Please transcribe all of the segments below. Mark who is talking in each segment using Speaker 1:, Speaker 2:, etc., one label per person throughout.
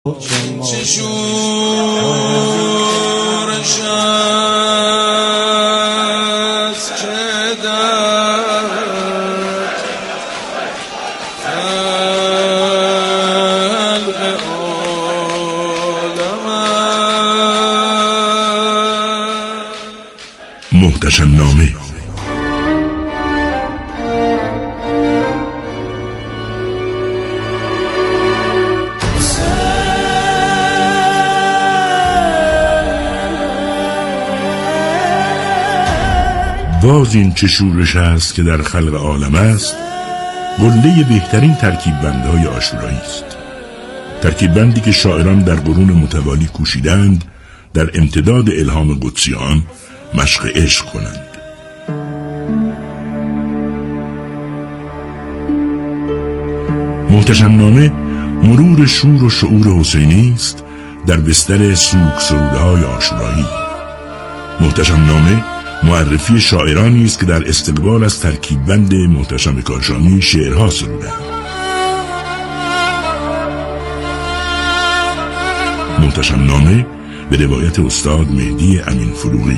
Speaker 1: چه شورش است چه درد خلق عالم
Speaker 2: محتشم نامه. باز این چه شورش است که در خلق عالم است، قله بهترین ترکیب بندهای عاشورایی است. ترکیب بندی که شاعران در قرون متوالی کوشیدند در امتداد الهام قدسی آن مشق عشق کنند. محتشم نامه مرور شور و شعور حسینی است در بستر سوگ سرودهای عاشورایی. محتشم نامه معرفی شاعرانی است که در استقبال از ترکیب بند محتشم کاشانی شعرها سرودند. محتشم نامه به روایت استاد مهدی امین فروغی.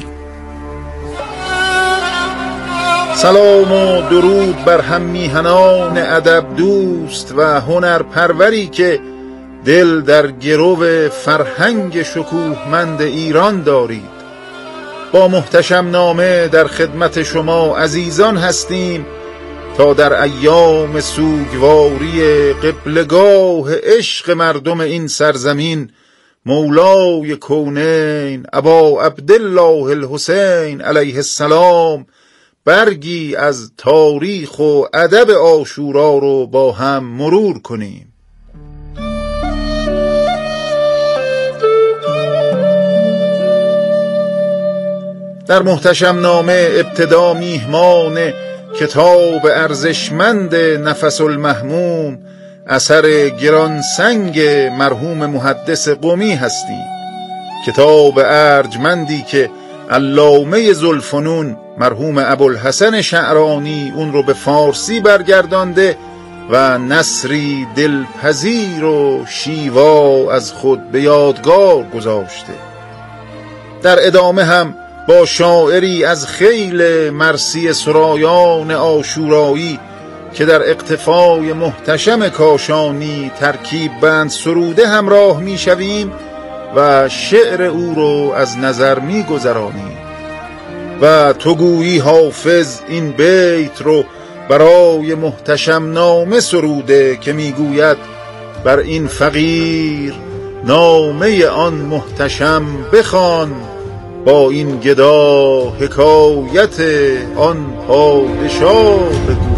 Speaker 3: سلام و درود بر هم میهنان ادب دوست و هنر پروری که دل در گرو فرهنگ شکوهمند ایران دارید. با محتشم نامه در خدمت شما عزیزان هستیم تا در ایام سوگواری قبلگاه عشق مردم این سرزمین مولای کونین ابا عبدالله الحسین علیه السلام برگی از تاریخ و ادب عاشورا رو با هم مرور کنیم. در محتشم نامه ابتدا میهمان کتاب ارزشمند نفس المهموم اثر گرانسنگ مرحوم محدث قمی هستیم. کتاب ارجمندی که علامه ذوالفنون مرحوم ابوالحسن شعرانی اون رو به فارسی برگردانده و نثری دلپذیر و شیوا از خود به یادگار گذاشته. در ادامه هم با شاعری از خیل مرثیه سرایان عاشورایی که در اقتفای محتشم کاشانی ترکیب بند سروده همراه می شویم و شعر او رو از نظر می گذرانیم و تو گویی حافظ این بیت رو برای محتشم نامه سروده که می گوید بر این فقیر نامه آن محتشم بخوان، با این گدا حکایت آن پادشاه بگو.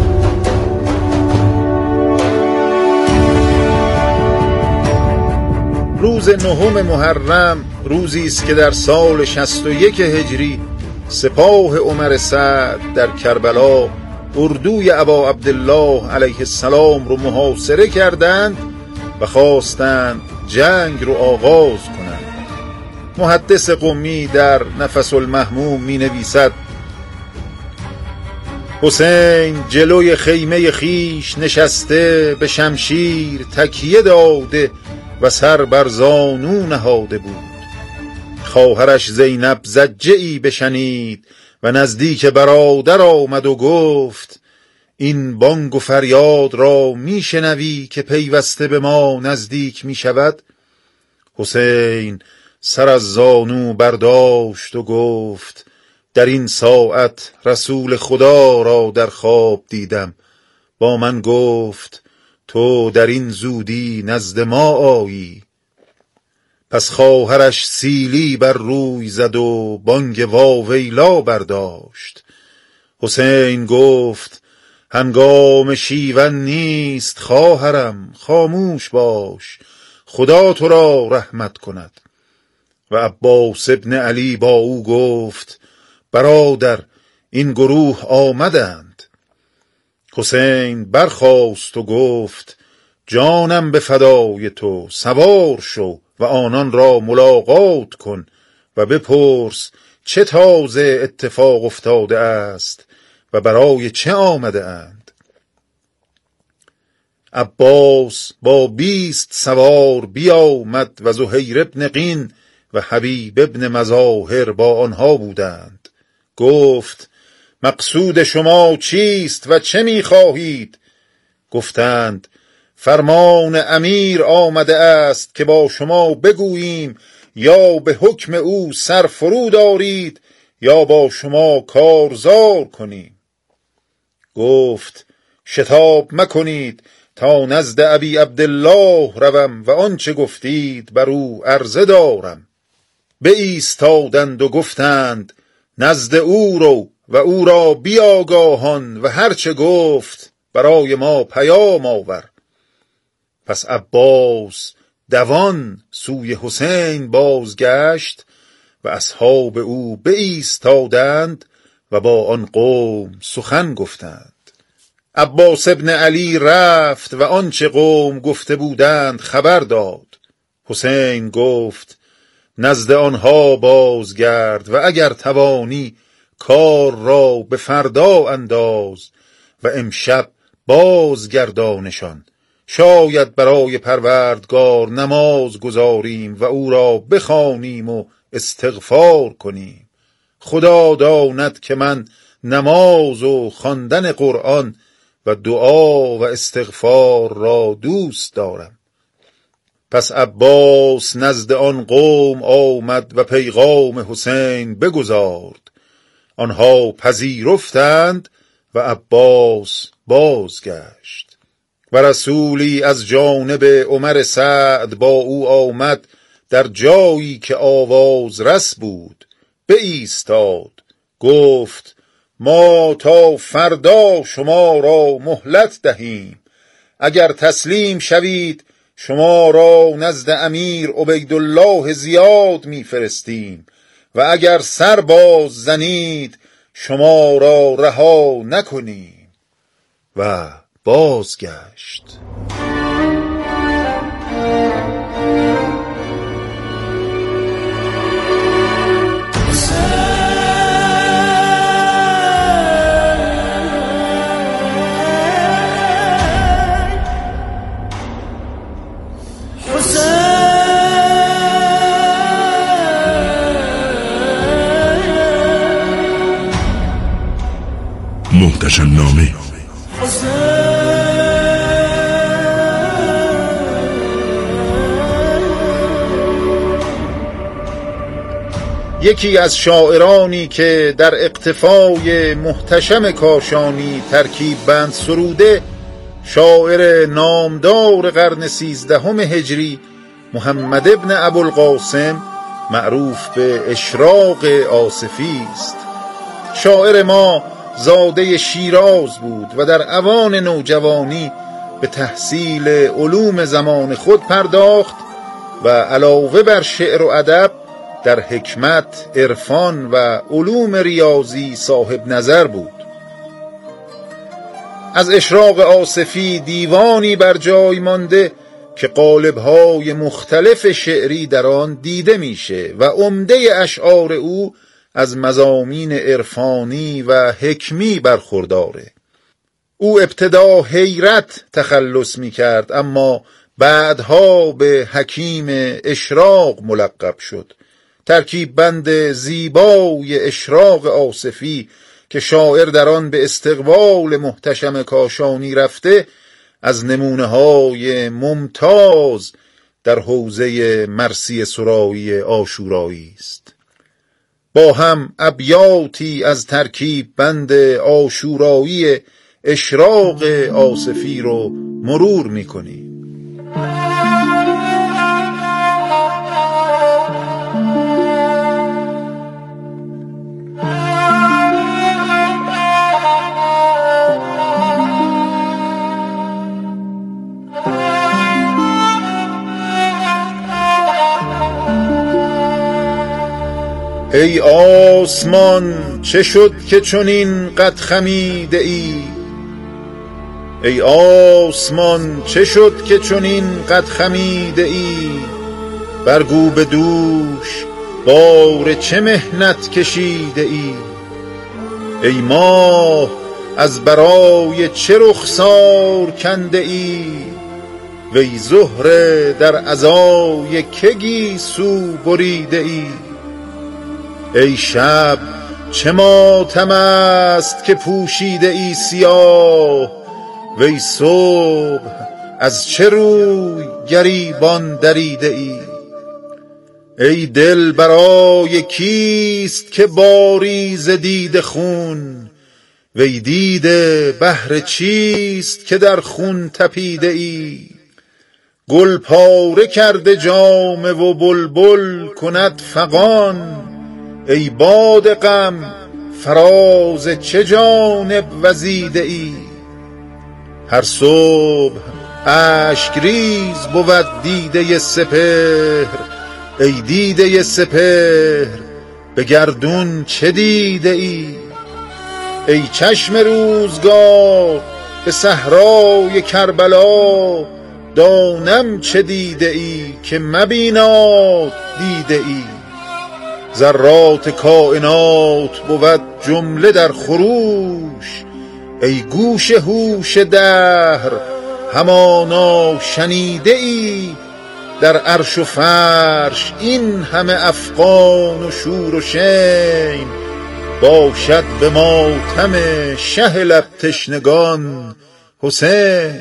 Speaker 3: روز 9 محرم روزی است که در سال 61 هجری سپاه عمر سعد در کربلا اردوی ابا عبدالله علیه السلام رو محاصره کردند و خواستند جنگ رو آغاز کنند. محدث قمی در نفس المهموم می نویسد: حسین جلوی خیمه خیش نشسته به شمشیر تکیه داده و سر بر زانو نهاده بود. خواهرش زینب زجه‌ای بشنید و نزدیک برادر آمد و گفت این بانگ و فریاد را می شنوی که پیوسته به ما نزدیک می شود؟ حسین سر از زانو برداشت و گفت در این ساعت رسول خدا را در خواب دیدم. با من گفت تو در این زودی نزد ما آیی. پس خواهرش سیلی بر روی زد و بانگ واویلا برداشت. حسین گفت هنگام شیون نیست خواهرم، خاموش باش، خدا تو را رحمت کند. و عباس ابن علی با او گفت برادر این گروه آمدند. حسین برخاست و گفت جانم به فدای تو، سوار شو و آنان را ملاقات کن و بپرس چه تازه اتفاق افتاده است و برای چه آمده اند. عباس با 20 سوار بیامد و زهیر ابن قین و حبیب ابن مظاهر با آنها بودند. گفت مقصود شما چیست و چه می‌خواهید؟ گفتند فرمان امیر آمده است که با شما بگوییم یا به حکم او سر فرو دارید یا با شما کارزار کنیم. گفت شتاب مکنید تا نزد ابی عبدالله روم و آنچه گفتید بر او عرضه دارم. بایستادند و گفتند نزد او رو و او را بیاگاهان و هرچه گفت برای ما پیام آور. پس عباس دوان سوی حسین بازگشت و اصحاب او بایستادند و با آن قوم سخن گفتند. عباس ابن علی رفت و آنچه قوم گفته بودند خبر داد. حسین گفت نزد آنها بازگرد و اگر توانی کار را به فردا انداز و امشب بازگردانشان، شاید برای پروردگار نماز گزاریم و او را بخوانیم و استغفار کنیم. خدا داند که من نماز و خواندن قرآن و دعا و استغفار را دوست دارم. پس عباس نزد آن قوم آمد و پیغام حسین بگزارد. آنها پذیرفتند و عباس بازگشت و رسولی از جانب عمر سعد با او آمد. در جایی که آواز رس بود بایستاد، گفت ما تا فردا شما را مهلت دهیم. اگر تسلیم شوید شما را نزد امیر عبیدالله زیاد میفرستیم و اگر سر باز زنید شما را رها نکنیم. و بازگشت.
Speaker 2: محتشم نامه.
Speaker 3: یکی از شاعرانی که در اقتفای محتشم کاشانی ترکیب بند سروده، شاعر نامدار قرن 13 هجری محمد ابن ابوالقاسم معروف به اشراق آصفی است. شاعر ما زاده شیراز بود و در اوان نوجوانی به تحصیل علوم زمان خود پرداخت و علاوه بر شعر و ادب در حکمت، عرفان و علوم ریاضی صاحب نظر بود. از اشراق آصفی دیوانی بر جای مانده که قالب‌های مختلف شعری در آن دیده میشه و عمده اشعار او از مضامین عرفانی و حکمی برخورداره. او ابتدا حیرت تخلص می کرد اما بعدها به حکیم اشراق ملقب شد. ترکیب بند زیبای اشراق آصفی که شاعر در آن به استقبال محتشم کاشانی رفته از نمونه‌های ممتاز در حوزه مرثیه سرایی عاشورایی است. با هم ابیاتی از ترکیب بند عاشورایی اشراق آصفی رو مرور می‌کنیم. ای آسمان چه شد که چنین قد خمیده ای؟ ای آسمان چه شد که چنین قد خمیده ای؟ برگو به دوش بار چه محنت کشیده ای؟ ای ماه از برای چه رخسار کنده ای؟ وی زهره در عزای که گیسو بریده ای؟ ای شب چه ماتم است که پوشیده ای سیاه؟ وی صبح از چه روی گریبان دریده ای؟ ای دل برای کیست که باری ز دیده خون؟ وی دیده بهر چیست که در خون تپیده ای؟ گل پاره کرده جامه و بلبل کند فغان. ای باد غم فراز چه جانب وزیده ای؟ هر صبح اشک ریز بود دیده سپهر. ای دیده سپهر به گردون چه دیده ای؟ ای چشم روزگار به صحرای کربلا، دانم چه دیده ای که مبیناد دیده ای؟ ذرات کائنات بود جمله در خروش. ای گوش هوش دهر همانا شنیده ای؟ در عرش و فرش این همه افغان و شور و شین، باشد به ماتم شه لب تشنگان حسین.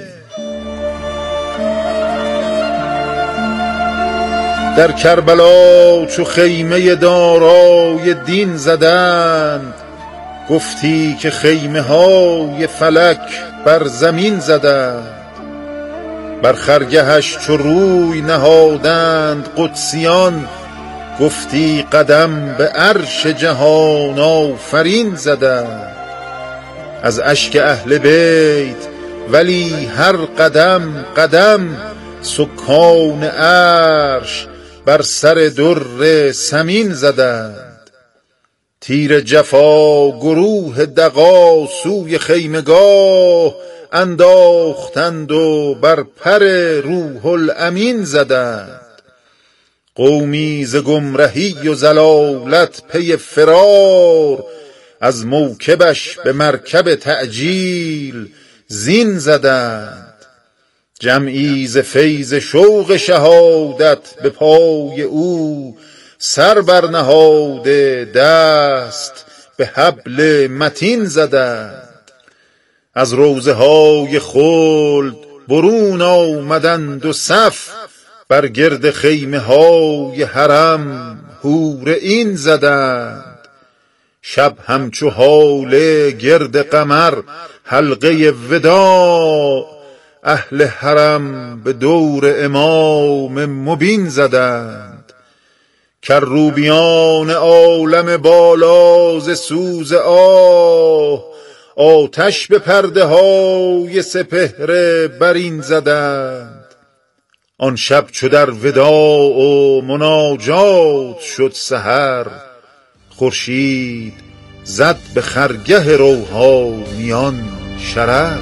Speaker 3: در کربلا چو خیمه دارای دین زدند، گفتی که خیمه های فلک بر زمین زدند. بر خرگهش چو روی نهادند قدسیان، گفتی قدم به عرش جهان آفرین زدند. از اشک اهل بیت ولی هر قدم قدم، سکان عرش بر سر در سمین زدند. تیر جفا گروه دغا سوی خیمگاه انداختند و بر پر روح الامین زدند. قومی ز گمرهی و ضلالت پی فرار، از موکبش به مرکب تعجیل زین زدند. جمعی ز فیض شوق شهادت به پای او، سر برنهاده دست به حبل متین زدند. از روضه های خلد برون آمدند و صف، بر گرد خیمه های حرم حور عین زدند. شب همچو هاله گرد قمر حلقه وداع، اهل حرم به دور امام مبین زدند. کروبیان عالم بالا ز سوز آه، آتش به پرده های سپهر برین زدند. آن شب چو در وداع و مناجات شد سحر، خورشید زد به خرگه روحانیان شرر.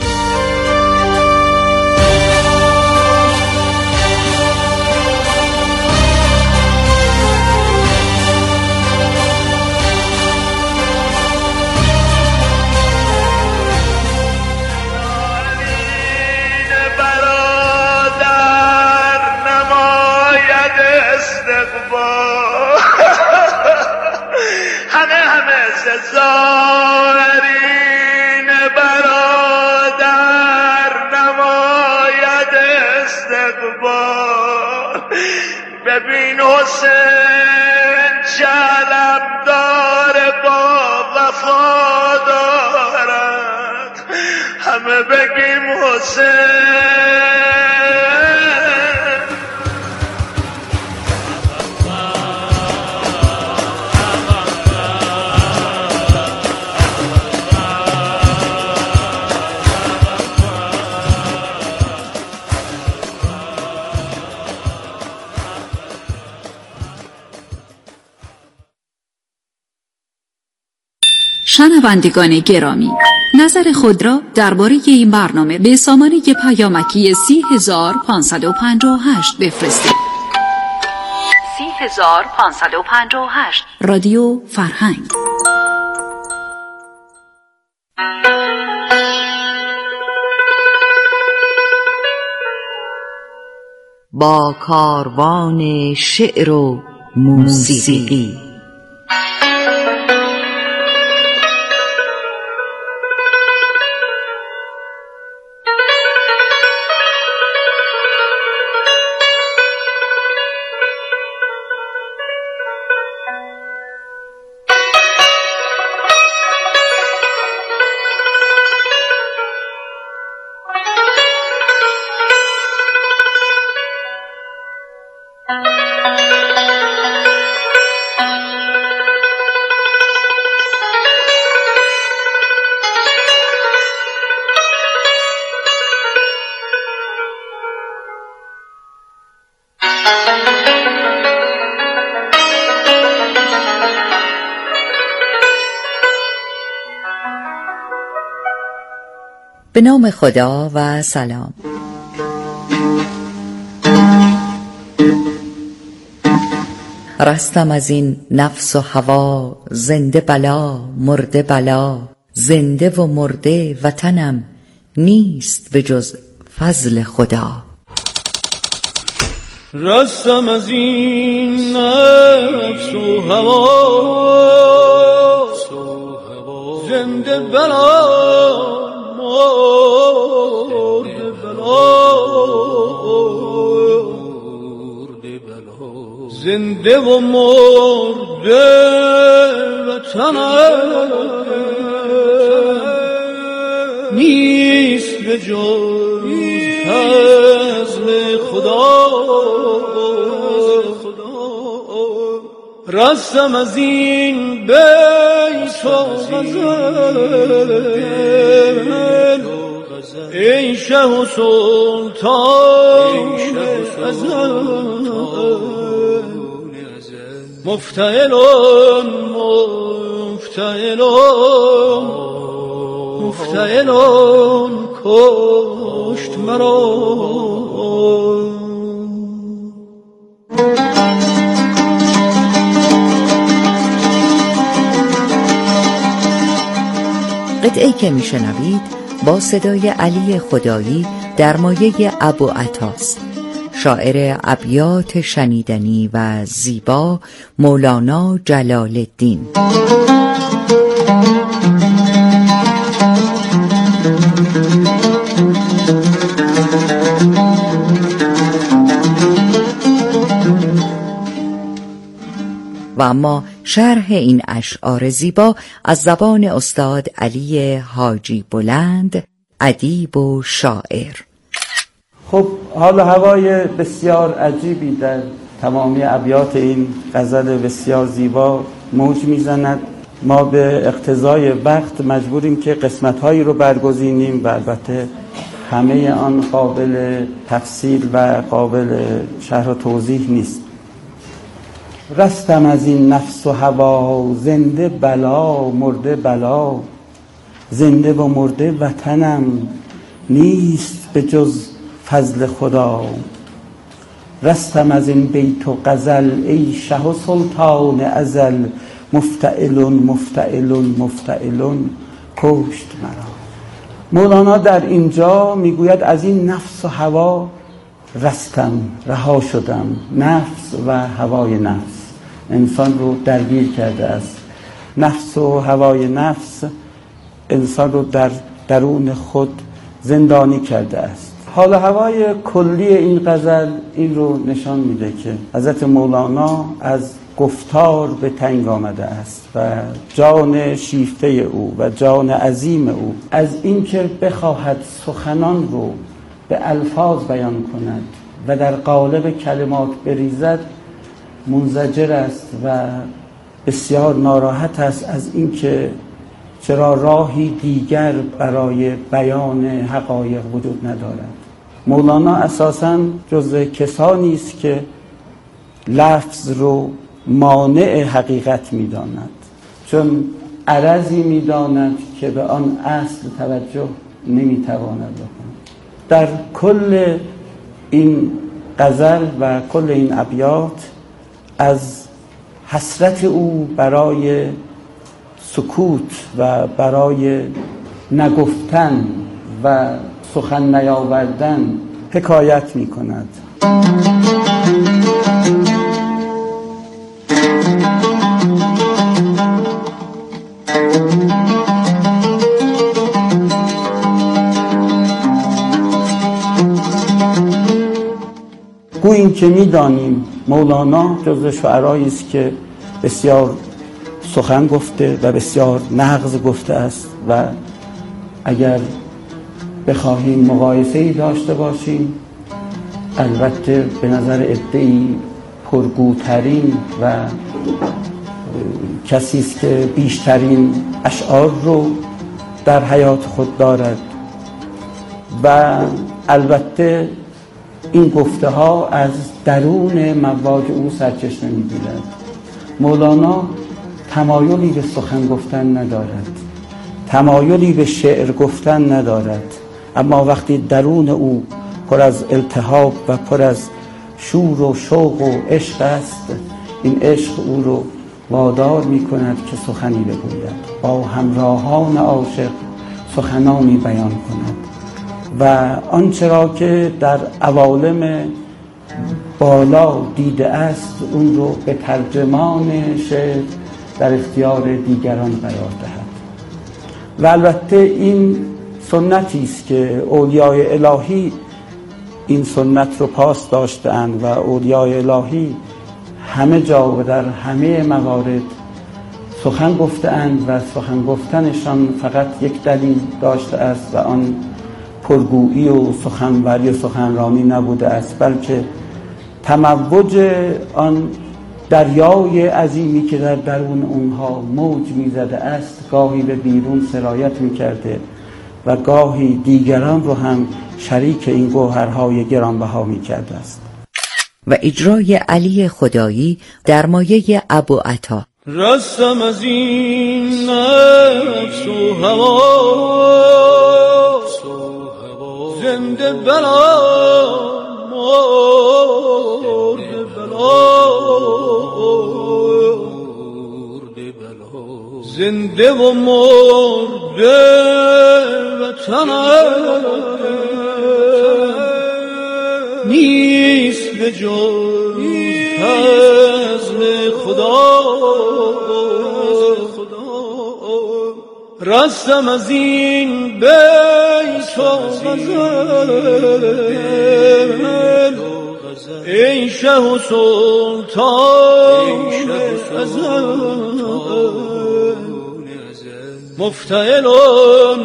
Speaker 4: زارین برادر نماید استقبال. ببین حسین چلم داره با وفا دارد، همه بگیم حسین.
Speaker 5: شنوندگان گرامی، نظر خود را درباره این برنامه به سامانه پیامکی 30558 بفرستید. 30558 رادیو فرهنگ.
Speaker 6: با کاروان شعر و موسیقی. به نام خدا و سلام. رستم از این نفس و هوا، زنده بلا مرده بلا، زنده و مرده وطنم نیست به جز فضل خدا.
Speaker 1: رستم از این نفس و هوا، زنده بلا مرده بلا، زنده و مرده وطنم نیست به جز فضل خدا. رستم از این بیت و غزل، ای شه و سلطان ازل، مفتعلون مفتعلون مفتعلون کشت مرا.
Speaker 6: قطعه‌ای که میشنوید با صدای علی خدایی در مایه ابوعطاست. شاعر ابیات شنیدنی و زیبا مولانا جلال الدین. و اما شرح این اشعار زیبا از زبان استاد علی حاجی بلند، ادیب و شاعر.
Speaker 7: خب حال و هوای بسیار عجیبی در تمامی ابیات این غزل بسیار زیبا موج میزند. ما به اقتضای وقت مجبوریم که قسمت‌هایی رو برگزینیم و البته همه آن قابل تفصیل و قابل شرح و توضیح نیست. رستم از این نفس و هوا، زنده بلا مرده بلا، زنده و مرده وطنم نیست به جز فضل خدا. رستم از این بیت و غزل، ای شه و سلطان ازل، مفتعلون مفتعلون مفتعلون کشت مرا. مولانا در اینجا میگوید از این نفس و هوا رستم، رها شدم. نفس و هوای نفس انسان رو درگیر کرده است. نفس و هوای نفس انسان رو در درون خود زندانی کرده است. حال و هوای کلی این غزل این رو نشان میده که حضرت مولانا از گفتار به تنگ آمده است و جان شیفته او و جان عظیم او از اینکه بخواهد سخنان رو به الفاظ بیان کند و در قالب کلمات بریزد منزجر است و بسیار ناراحت است از اینکه چرا راهی دیگر برای بیان حقایق وجود ندارد. مولانا اساساً جز کسانی است که لفظ رو مانع حقیقت می‌داند، چون عرضی می‌داند که به آن اصل توجه نمی‌تواند بکند. در کل این غزل و کل این ابیات از حسرت او برای سکوت و برای نگفتن و سخن نیاوردن حکایت می کند. گوییم که می‌دانیم مولانا جزو شعرایی است که بسیار سخن گفته و بسیار نغز گفته است و اگر بخواهیم مقایسه‌ای داشته باشیم البته به نظر عده‌ای پرگوترین و کسی است که بیشترین اشعار رو در حیات خود دارد و البته این گفته ها از درون مواج او سرچشمه می‌گیرد. مولانا تمایلی به سخن گفتن ندارد، تمایلی به شعر گفتن ندارد، اما وقتی درون او پر از التهاب و پر از شور و شوق و عشق است، این عشق او رو وادار می‌کند که سخنی بگوید، با همراهان عاشق سخنانی بیان کند و آنچه را که در عوالم بالا دیده است اون رو به ترجمان شعر در اختیار دیگران قرار دهد. و البته این سنتی است که اولیای الهی این سنت رو پاس داشتند و اولیای الهی همه جا و در همه موارد سخن گفتند و سخن گفتنشان فقط یک دلیل داشته است و آن پرگویی و سخنوری و سخنرانی نبوده است، بلکه تموج آن دریای عظیمی که در درون اونها موج میزده است گاهی به بیرون سرایت میکرده و گاهی دیگران رو هم شریک این گوهرهای گرانبها میکرده است.
Speaker 6: و اجرای علی خدایی در مایه ابوعطا.
Speaker 1: رستم از این نفس و هوا زنده بلا مرده بلا زنده و مرده وطنم نیست به جز فضل خدا. رستم از این بیت و غزل ای شه و سلطان ازل مفتعلون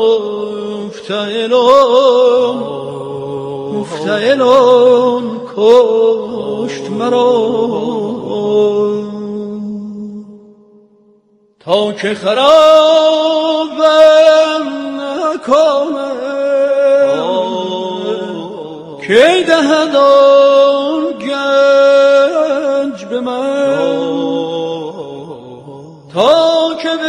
Speaker 1: مفتعلون مفتعلون کشت مرا تا که خرابم نکنه کی دهد آن گنج به من تا که به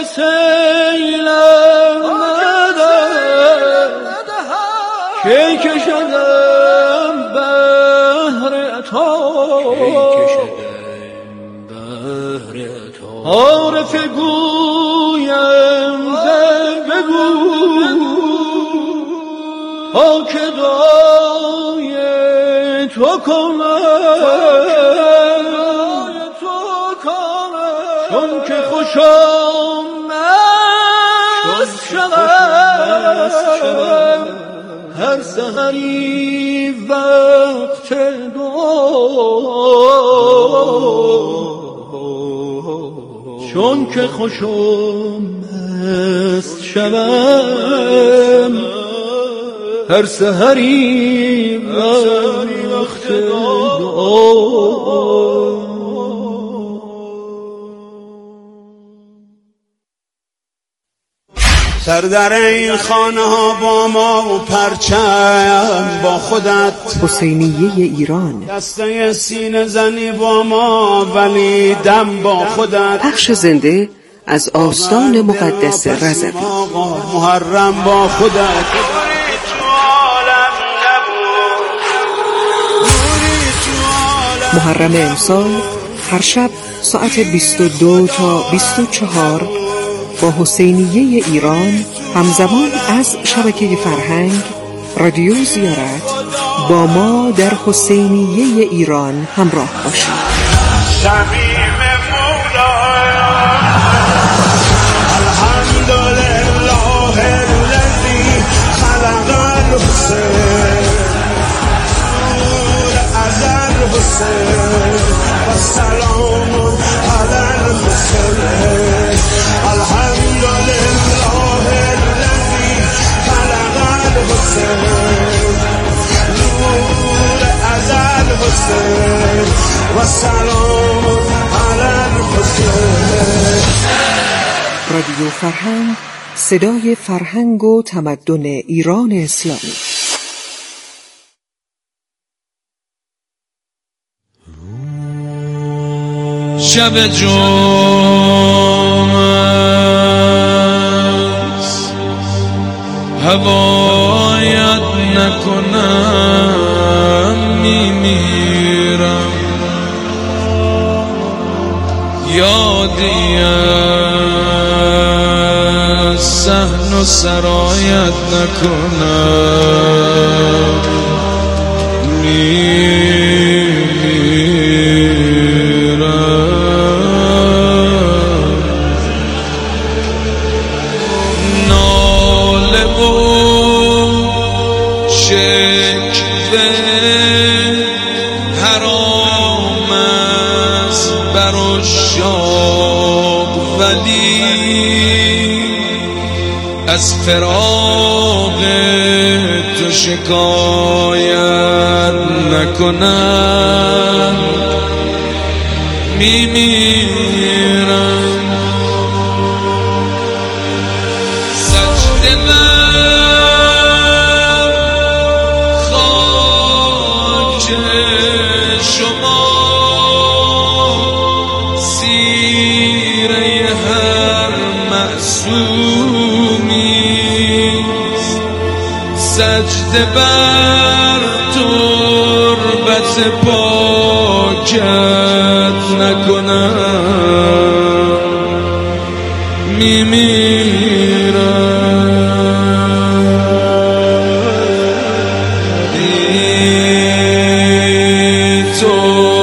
Speaker 1: سیلم ندهد کی کشدم بحر عطا عارف گویم بگو تا که دعای تو کنم چون که خوشم مست شدم هر سحری وقت دعا چون که خوشم مست شدم هر سحری وقت دعا.
Speaker 8: سر در این خانه ها با ما و پرچم با خودت
Speaker 9: حسینیه ایران
Speaker 8: دسته سینه زنی با ما ولی دم با خودت
Speaker 9: پخش زنده از آستان مقدس رضوی
Speaker 8: محرم با خودت
Speaker 9: محرم امسال هر شب ساعت 22 تا 24 با حسینیه ایران همزمان از شبکه فرهنگ رادیو زیارت با ما در حسینیه ایران همراه باشید.
Speaker 8: شمیم مولا الحمدلله الذی خلق الحسین نور ازل حسین و سلام علی الحسین الحمدلله الذی خلق الحسین نور ازل حسین و سلام علی الحسین.
Speaker 9: رادیو فرهنگ، صدای فرهنگ و تمدن ایران اسلامی.
Speaker 1: شب جمعه است هوایت نکنم میمیرم یادی از صحن و سرایت نکنم ناله و شکوه حرام است بر عشاق ولی از فراق تو شکایت نکنم میمیرم سجده بر خاک شما سیره هر معصومی سجده بر تربت پاکت نکنم میمیرم بی تو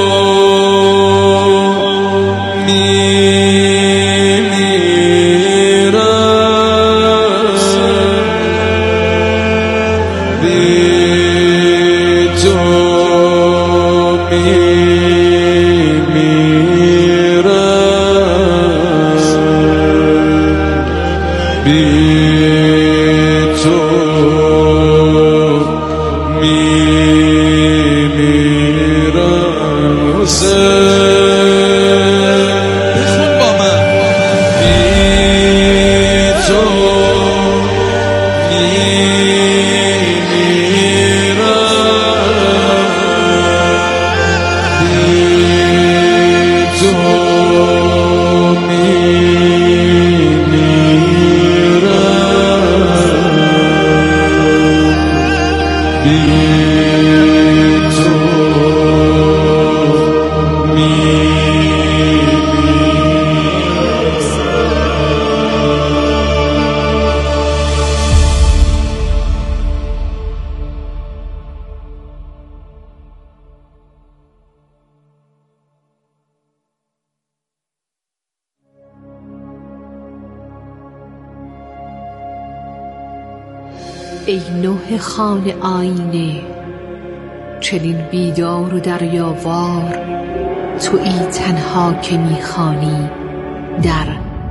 Speaker 10: ای نوح خوان آینه چنین بیدار و دریاوار تویی تنها که میخوانی در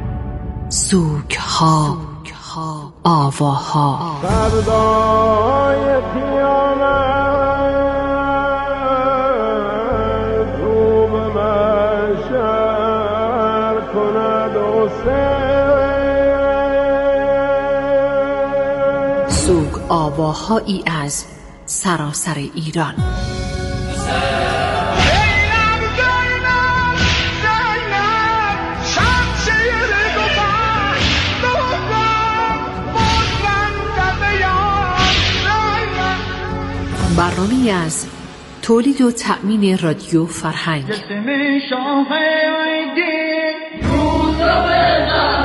Speaker 10: سوگها آواها.
Speaker 4: فردای قیامت رو به محشر کند حسین.
Speaker 10: سوگ آواهایی از سراسر ایران. برنامه‌ای از تولید و تأمین رادیو فرهنگ.